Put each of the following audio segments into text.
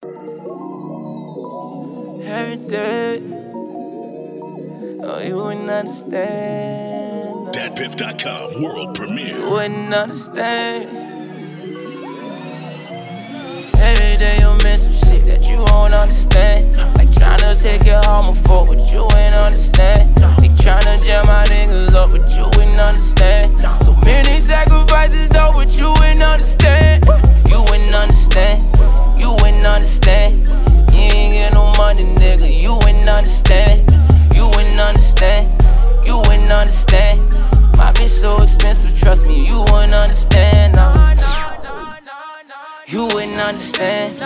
Every day, oh, you wouldn't understand. DatPiff.com world premiere. You wouldn't understand. Every day you'll miss some shit that you won't understand. Like tryna take your home for, but you ain't understand. They tryna jam my niggas up, but you wouldn't understand. So many sacrifices though, but you wouldn't understand. You wouldn't understand. You wouldn't understand. You ain't get no money, nigga. You wouldn't understand. You wouldn't understand. You wouldn't understand. My bitch so expensive, trust me, you wouldn't understand. No. You wouldn't understand.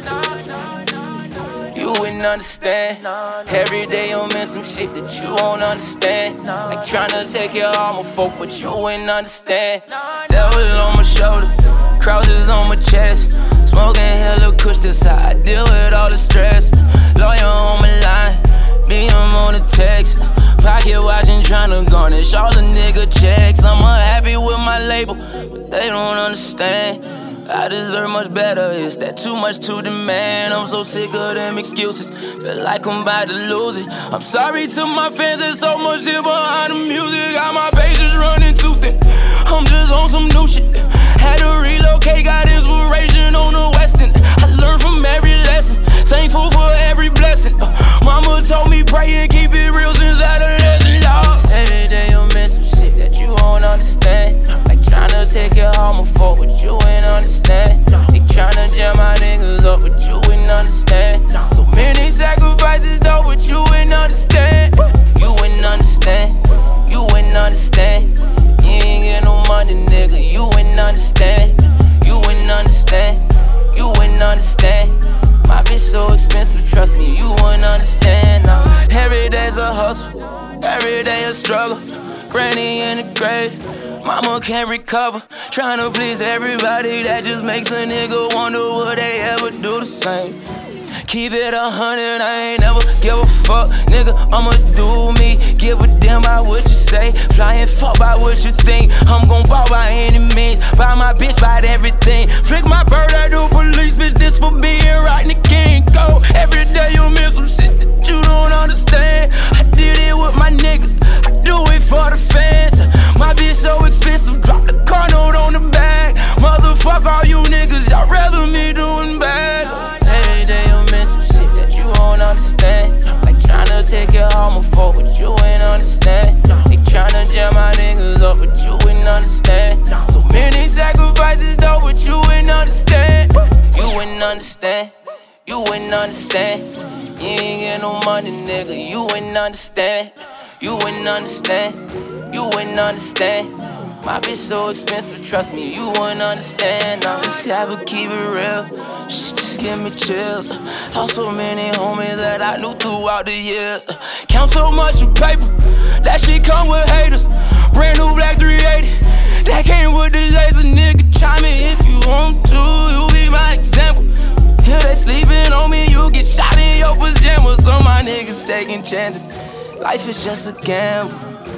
You wouldn't understand. Every day you'll miss some shit that you won't understand. Like tryna take your armor folk, but you wouldn't understand. Devil on my shoulder, crosses on my chest. Smoking hella kush, that's how I deal with all the stress. Lawyer on my line, me, I'm on the text. Pocket watching, tryna garnish all the nigga checks. I'm unhappy with my label, but they don't understand. I deserve much better, is that too much to demand? I'm so sick of them excuses, feel like I'm about to lose it. I'm sorry to my fans, there's so much shit behind the music. Got my pages running too thin, I'm just on some new shit. Had to relocate, got inspiration on the western. I learned from every lesson, thankful for every blessing. Mama told me pray and keep it real since adolescent, Lord. Every day you'll miss some shit that you won't understand. Like tryna take your home for, but you ain't understand. They tryna jam my niggas up, but you wouldn't understand. So many sacrifices though, but you wouldn't understand. You wouldn't understand. You wouldn't understand. You ain't get no money, nigga. You wouldn't understand. You wouldn't understand. You wouldn't understand. My bitch so expensive, trust me, you wouldn't understand. No. Every day's a hustle, every day a struggle. Granny in the grave, mama can't recover. Tryna please everybody, that just makes a nigga wonder would they ever do the same. Keep it 100, I ain't never give a fuck, nigga, I'ma do me. Give a damn about what you say, flying fuck by what you think. I'm gon' ball by any means, buy my bitch, buy everything. Flick my bird at the police, bitch, this for being right in the king. Go, every day you miss some shit that you don't understand. I did it with my niggas, I do it for the fans. My bitch so expensive, drop the car note on the bag. Motherfuck all you niggas, y'all rather me doing bad. Every day you miss some shit that you won't understand. Like tryna take your home for, but you ain't understand. They tryna jam my niggas up, but you wouldn't understand. So many sacrifices though, but you wouldn't understand. You wouldn't understand. You wouldn't understand. You ain't get no money, nigga. You wouldn't understand. You wouldn't understand. You wouldn't understand. My bitch so expensive, trust me, you wouldn't understand. Now just have to keep it real. Shit just give me chills. Lost so many homies that I knew throughout the years. Count so much in paper, that shit come with haters. Brand new black 380, that came with the laser. Nigga, try me if you want to, you be my example. If they sleeping on me, you get shot in your pajamas. Some of my niggas taking chances, life is just a gamble.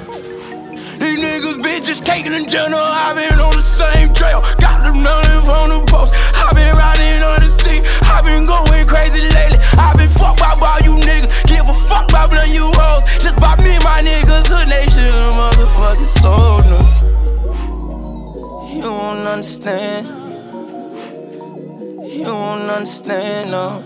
These niggas bitches caking in general. I've been on the same trail, got them running from the post. I've been riding on the sea, I've been going crazy lately. I've been fucked by all you niggas, give a fuck about none you hoes. Just by me and my niggas, a nation of motherfucking soul. No. You won't understand. You won't understand, no.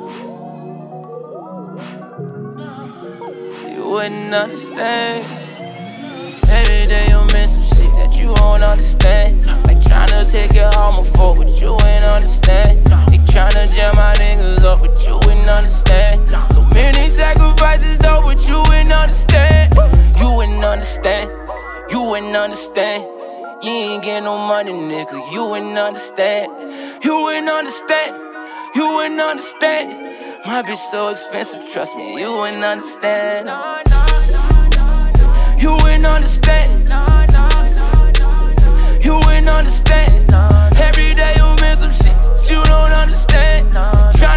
You wouldn't understand. Every day you'll miss some shit that you won't understand. Like tryna take your home for, but you ain't understand. They tryna jam my niggas up, but you wouldn't understand. So many sacrifices though, but you wouldn't understand. You wouldn't understand. You wouldn't understand. You ain't get no money, nigga. You wouldn't understand. You wouldn't understand. You wouldn't understand. My bitch so expensive, trust me, you wouldn't understand. You wouldn't understand. You wouldn't understand. Every day you miss some shit you don't understand.